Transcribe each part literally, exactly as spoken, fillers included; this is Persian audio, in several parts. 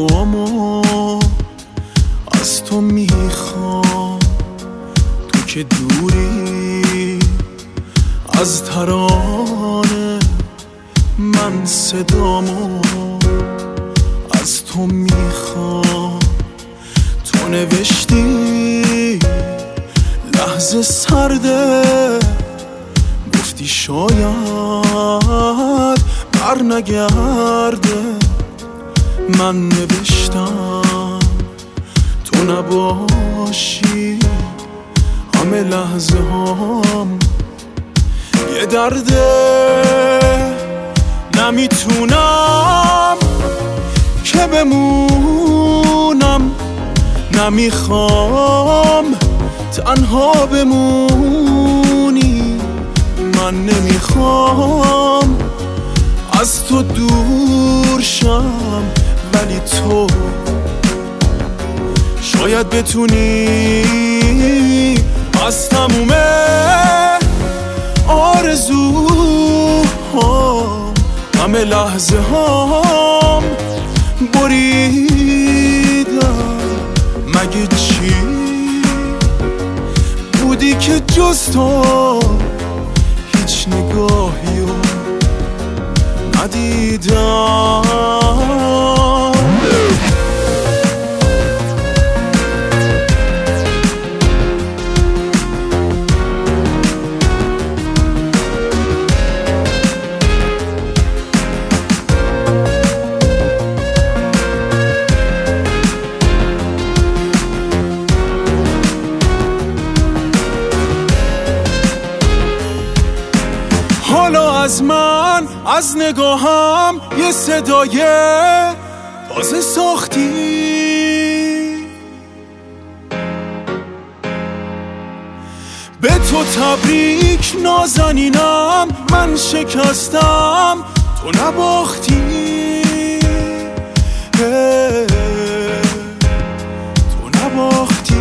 دعامو از تو میخوام، تو که دوری از ترانه، من صدامو از تو میخوام. تو نوشتی لحظه سرده، گفتی شاید بر نگرده. من نوشتم تو نباشی، همه لحظه هم یه درده. نمیتونم که بمونم، نمیخوام تنها بمونی. من نمیخوام از تو دور شم، ولی تو شاید بتونی از تموم آرزوهام، همه لحظه هم بریدم. مگه چی بودی که جز تو هیچ نگاهی رو ندیدم؟ حالا از من، از نگاهم یه صدای تازه ساختی. به تو تبریک نازنینم، من شکستم تو نباختی. تو نباختی.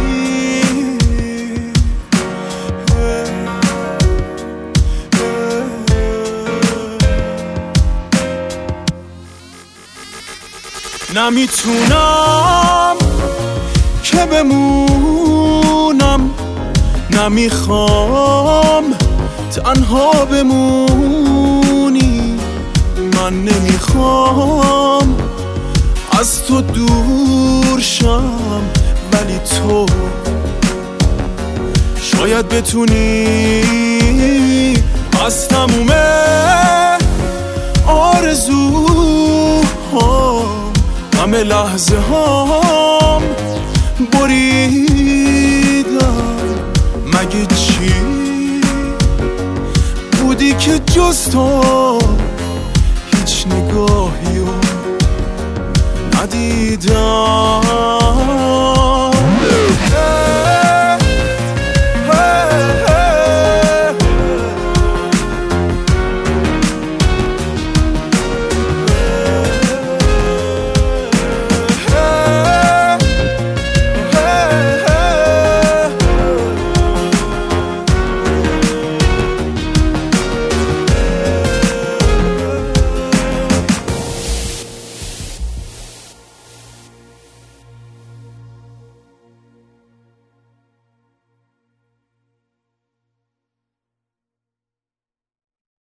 نمیتونم که بمونم، نمیخوام تنها بمونی. من نمیخوام از تو دور شم، ولی تو شاید بتونی از تموم آرزوهام، همه لحظه هم بریدم. مگه چی بودی که جز تو هیچ نگاهی رو ندیدم؟